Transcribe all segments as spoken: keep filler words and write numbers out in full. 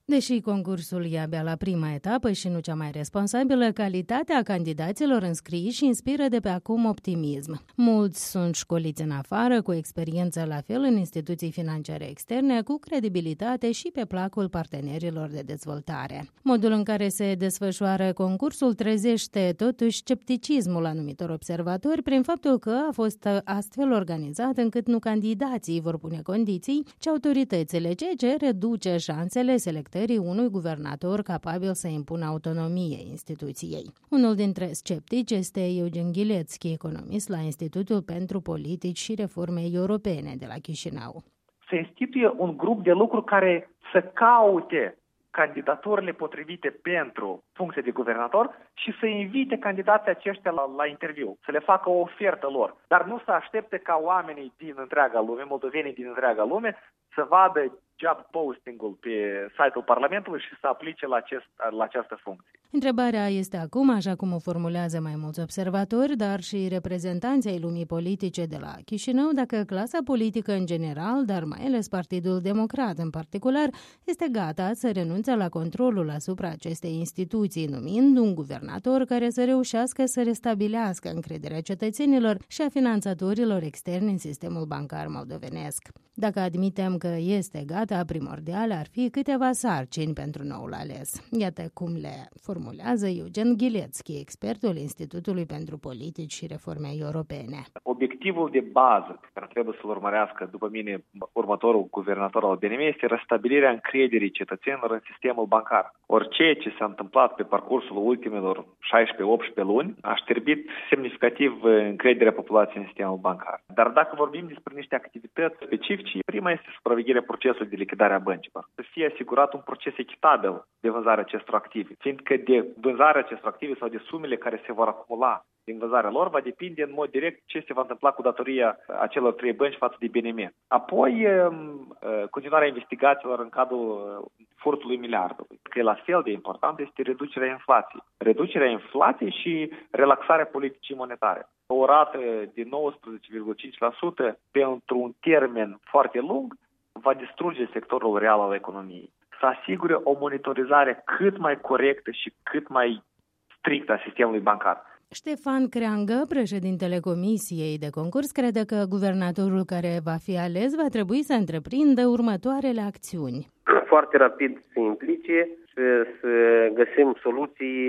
Deși concursul e abia la prima etapă și nu cea mai responsabilă, calitatea candidaților înscriși inspiră de pe acum optimism. Mulți sunt școliți în afară, cu experiență la fel în instituții financiare externe, cu credibilitate și pe placul partenerilor de dezvoltare. Modul în care se desfășoară concursul trezește totuși scepticismul anumitor observatori prin faptul că a fost astfel organizat încât nu candidații vor pune condiții, ci autoritățile, ceea ce reduce șansele selectării unui guvernator capabil să impună autonomie instituției. Unul dintre sceptici este Eugen Ghilețchi, economist la Institutul pentru Politici și Reforme Europene de la Chișinău. Se instituie un grup de lucru care să caute candidaturile potrivite pentru funcție de guvernator și să invite candidații aceștia la, la interviu, să le facă o ofertă lor. Dar nu să aștepte ca oamenii din întreaga lume, moldovenii din întreaga lume, să vadă job posting-ul pe site-ul Parlamentului și să aplice la, acest, la această funcție. Întrebarea este acum, așa cum o formulează mai mulți observatori, dar și reprezentanții ai lumii politice de la Chișinău, dacă clasa politică în general, dar mai ales Partidul Democrat în particular, este gata să renunțe la controlul asupra acestei instituții, numind un guvernator care să reușească să restabilească încrederea cetățenilor și a finanțatorilor externi în sistemul bancar moldovenesc. Dacă admitem că este gata, primordial ar fi câteva sarcini pentru noul ales. Iată cum le formulează Eugen Ghilețchi, expertul Institutului pentru Politici și Reforme Europene. Obiectivul de bază pe care trebuie să-l urmărească, după mine, următorul guvernator al B N M este restabilirea încrederii cetățenilor în sistemul bancar. Orice ce s-a întâmplat pe parcursul ultimelor șaisprezece optsprezece luni a șterbit semnificativ încrederea populației în sistemul bancar. Dar dacă vorbim despre niște activități specifice, prima este supravegherea procesului de lichidare a băncilor. Să fie asigurat un proces echitabil de vânzarea acestor active, fiindcă de vânzarea acestor active sau de sumele care se vor acumula din vânzarea lor va depinde în mod direct ce se va întâmpla cu datoria acelor trei bănci față de B N M. Apoi, continuarea investigațiilor în cadrul furtului miliardului. Că la fel de important este reducerea inflației. Reducerea inflației și relaxarea politicii monetare. O rată de nouăsprezece virgulă cinci la sută pentru un termen foarte lung va distruge sectorul real al economiei. Să asigure o monitorizare cât mai corectă și cât mai strictă a sistemului bancar. Ștefan Creangă, președintele Comisiei de Concurs, crede că guvernatorul care va fi ales va trebui să întreprindă următoarele acțiuni. Foarte rapid se implice și să găsim soluții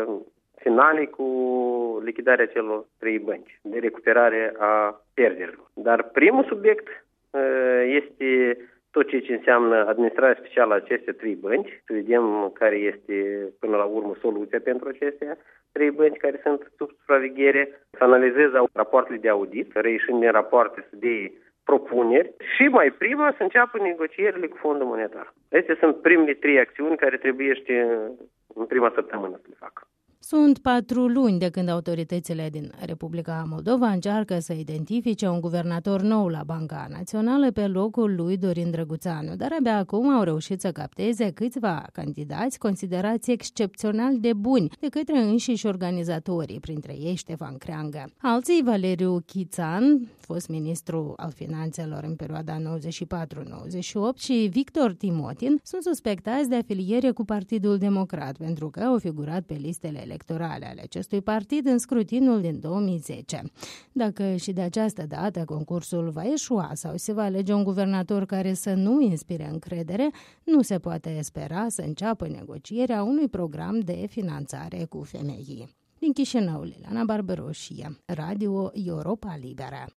finale cu lichidarea celor trei bănci, de recuperare a pierderilor. Dar primul subiect este tot ceea ce înseamnă administrarea specială a aceste trei bănci, să vedem care este până la urmă soluția pentru acestea trei bănci care sunt sub supraveghere, să analizeze rapoartele de audit, reieșind din rapoarte să dea propuneri și mai prima să înceapă negocierile cu Fondul Monetar. Acestea sunt primele trei acțiuni care trebuie în prima săptămână să le facă. Sunt patru luni de când autoritățile din Republica Moldova încearcă să identifice un guvernator nou la Banca Națională pe locul lui Dorin Drăguțanu, dar abia acum au reușit să capteze câțiva candidați considerați excepțional de buni de către înșiși organizatorii, printre ei Ștefan Creangă. Alții, Valeriu Chițan, fost ministru al finanțelor în perioada nouăzeci și patru nouăzeci și opt, și Victor Timotin sunt suspectați de afiliere cu Partidul Democrat pentru că au figurat pe listele electorale ale acestui partid în scrutinul din două mii zece. Dacă și de această dată concursul va eșua sau se va alege un guvernator care să nu inspire încredere, nu se poate spera să înceapă negocierea unui program de finanțare cu femeii. Din Chișinău, Liliana Barberoșie, Radio Europa Liberă.